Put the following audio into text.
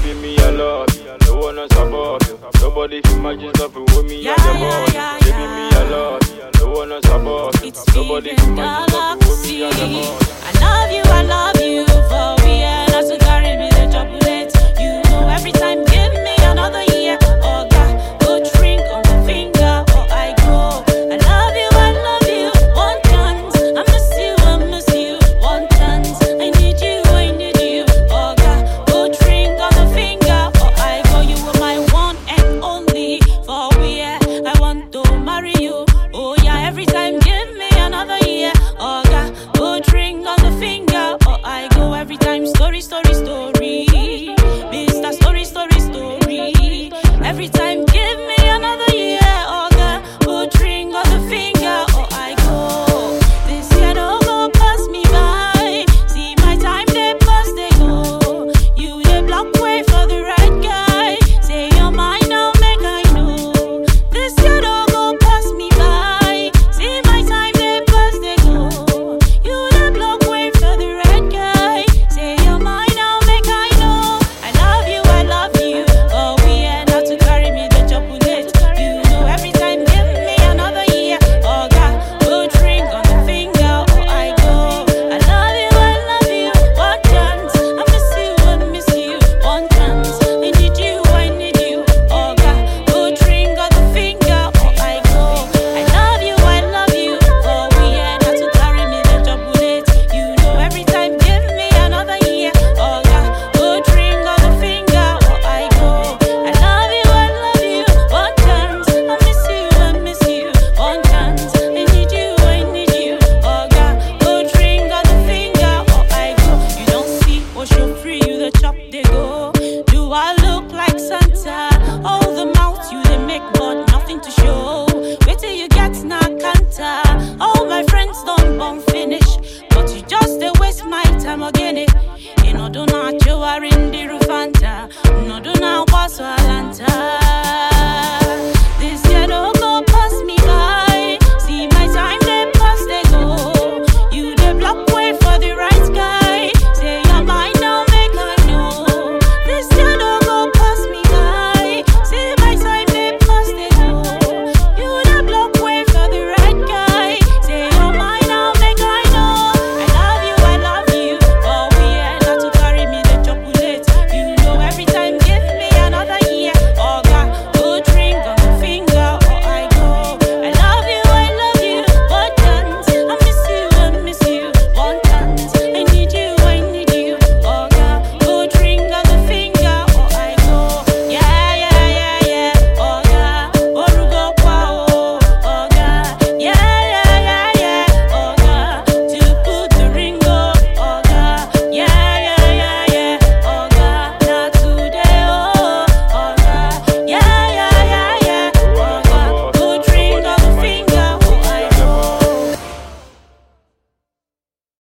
Baby, me I love you, no one else above you. Nobody can match this love with me and your body. Baby, me I love you, no one else above you. Nobody can match this love with me and your body. I love you, for we are not to carry me the chocolate. You know every time, give me another year. Oh God, go drink on the finger, or I go. I love you, one chance. I miss you, one chance. I need you. Oh God, go drink on the finger, or I go. You were my one and only, for we are. I want to marry you. Oh yeah, every time, give me another year. Oh God, go drink on the finger, or I go. Every time, story, Mr. Story. Every time, give me another year. Oh God, go drink on the finger, or I go. This year don't go pass me by. See my time, they pass, they go. You they block way for the right guy. Say you're mine, now make I know. This year don't go pass me by. See my time, they pass, they go. You they block way for the right guy. Say you're mine, now make I know. I love you. Oh, we are not to carry me the chocolate. You know every time, give me another year. Oh God, go drink on the finger, or I go. I love you, one chance. I miss you, one chance. I need you. Oh God, go drink on the finger, or I go. I love you. Oh, we are not to carry me the chocolate. You know every time, give me another year. Oh God, go drink on the finger, or I go. I love you, one chance. I miss you, one chance. I need you. Oh God, go drink on the finger, or I go. You don't see what show free, you the chop they go. Do I look like Santa? All the mouth you they make, but nothing to show. Wait till you get snack canter. All my friends don't born finish, but you just they waste my time again. You know, don't know you are in the room.